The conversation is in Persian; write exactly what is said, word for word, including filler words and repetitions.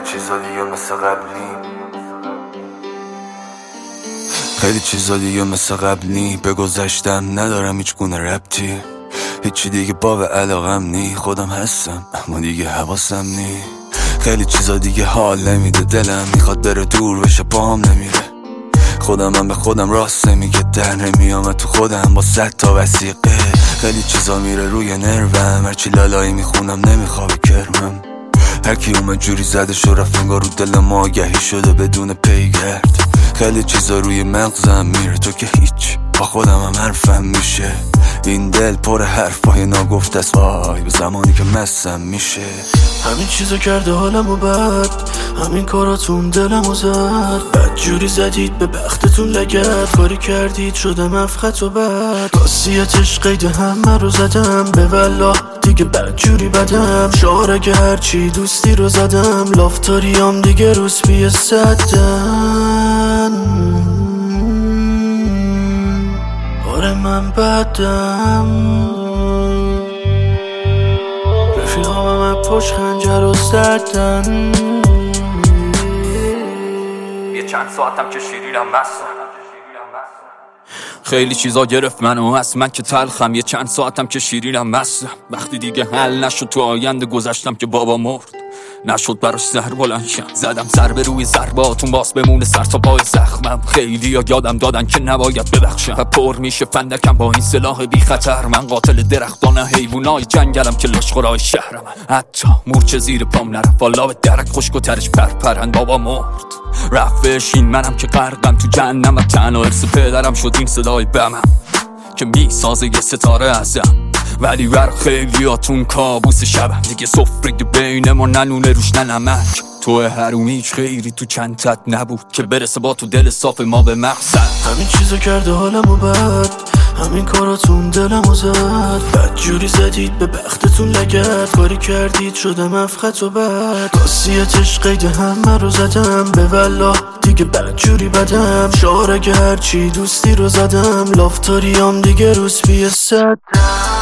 چیزا دیگه مثل قبلی خیلی چیزا دیگه مثل قبلی به گذشتم ندارم هیچ گونه ربطی، هیچی دیگه با به علاقم نی، خودم هستم اما دیگه حواسم نی. خیلی چیزا دیگه حال نمیده، دلم میخواد بره دور بشه پاهم نمیره، خودم هم به خودم راست نمیگه، در نمیامد تو خودم با صد تا وسیقه. خیلی چیزا میره روی نروم، هرچی لالایی میخونم نمیخوابه کرمم، هرکی اومد جوری زده شو رفت انگار رو دلم آگهی شده بدون پیگرد. خیلی چیزا روی مغزم میره، تو که هیچ با خودم هم حرفم میشه، این دل پر حرفای ناگفته است وای به زمانی که مستم میشه. همین چیزا کرده حالمو بد، همین کاراتون دلمو زد، بد جوری زدید به بختتون لگد، کاری کردید شدم افخت و بد، راستیتش قید همه رو زدم، به والله دیگه بد جوری بدم، شعار اگه هرچی دوستی رو زدم، لافتاریام دیگه روز بیه صدن. آره من بدم، رفیقام پشت خنجر و سردن، یه چند ساعتم که شیرینم مستم، خیلی چیزا گرفت منو از من که تلخم، یه چند ساعتم که شیرینم مستم، وقتی دیگه حل نشد تو آینده گذشتم که بابا مرد، نشد براش سر بلند شم، زدم ضربه روی ضرباتون باز بمونه سر تا پای زخمم، خیلی ها یادم دادن که نباید ببخشم و پر میشه فندکم با این سلاح بی خطر، من قاتل درختان حیوانای جنگلم که لاشخورای شهرم، حتی مورچه زیر پام نرفت والا به درک خشک و ترش پرپرند بابا مرد، رفتش این منم که غرقم تو جهنم و تنها ارث پدرم شد این صدای بمم که میسازه یه ستاره ازم، ولی بر خیلیاتون کابوس شبم، دیگه سفره بین ما ننونه روش ننمک، تو هرومی هیچ خیری تو چندت نبود که برسه با تو دل صاف ما به مقصد. همین چیزا کرده حالمو بد، همین کاراتون دلمو زد، بد جوری زدید به بختتون لگد، کاری کردید شدم افخت و بد، راستیتش قید همه رو زدم، به والله دیگه بد جوری بدم، شعار اگه هرچی دوستی رو زدم، لافتاریام دیگه روز بیه صدم.